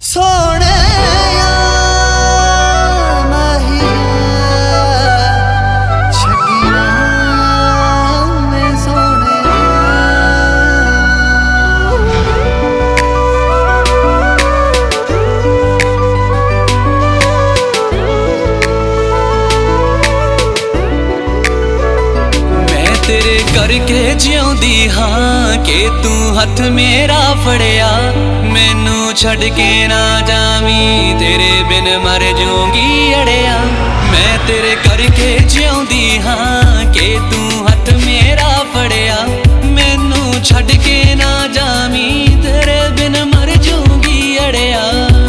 सोने करके जिउंदी हाँ कि तू हथ मेरा फड़िया मैनू छड़ के ना जावी तेरे बिन मर जूंगी अड़िया। मैं तेरे करके जिउंदी हाँ कि तू हथ मेरा फड़िया मैनू छड़ के ना जावी तेरे बिन मर जूंगी अड़िया।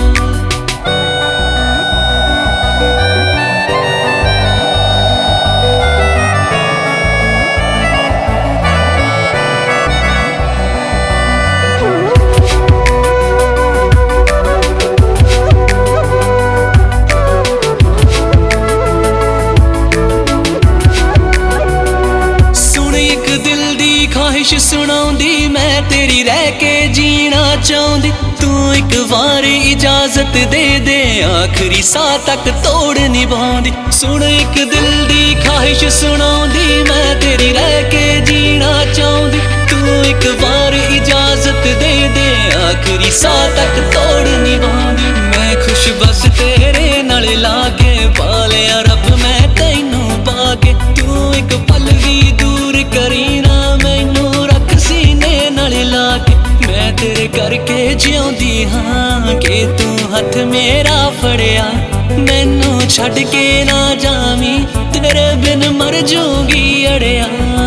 ख्वाहिश सुनाउंदी मैं तेरी रह के जीना चाहती तू एक बार इजाजत दे दे आखिरी साह तक तोड़ निभांदी। सुन एक दिल दी ख्वाहिश सुनाउंदी मैं तेरी रह के जीना चाहती तू एक बार इजाजत दे दे आखिरी साह तक तोड़ निभांदी। मैं खुश बस तेरे नाल लाके पालिया रब मैं तैनू पाके तू एक पल भी दूर करी ना मैं तेरे करके जिउंदी हाँ कि तू हथ मेरा फड़िया मैनू छड़ के ना जावी तेरे बिन मर जूंगी अड़िया।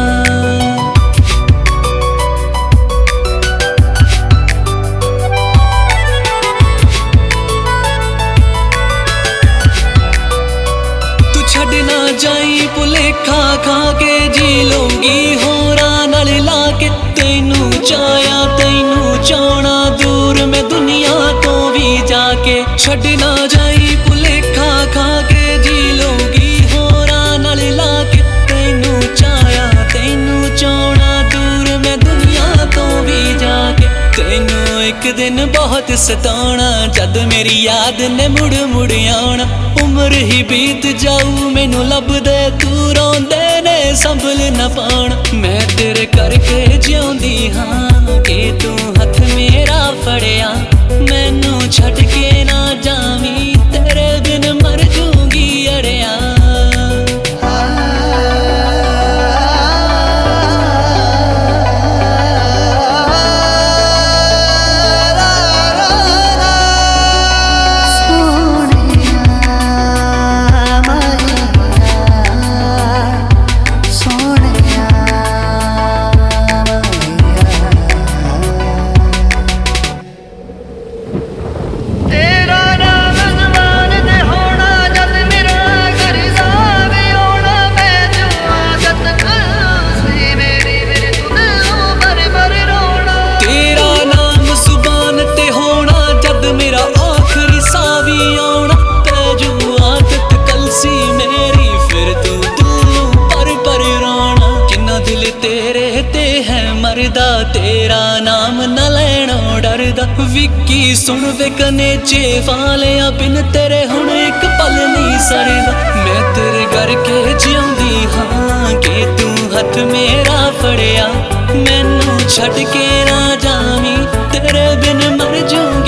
तू छड़ ना जाई भुलेखा खा के जी लूंगी होरा नाल लाके तैनू चाया तैनू चाहना दूर मैं दुनिया तो भी जाके छड़ ना जाई भुलेखा खा के जी लूंगी होरा नाल लाके तैनू चाया तैनू चाहना दूर मैं दुनिया तो भी जाके तैनू एक दिन बहुत सताना जद मेरी याद ने मुड़ मुड़ आना उम्र ही बीत जाऊ मैनू लभदे तू रोंदे ने संभल न पाना। मैं तेरे करके जिउंदी हाँ कि तू हथ मेरा फड़िया मैनू छड़ के ना जावी तेरे बिन मर जूंगी अड़िया। तेरा नाम न लैणो डरदा विक्की सुन वे कनेचे वालिया बिन तेरे हुण एक पल नहीं सरदा। मैं तेरे करके जिउंदी हाँ कि तू हथ मेरा फड़िया मैनू छड़ के ना जावी तेरे बिन मर जूं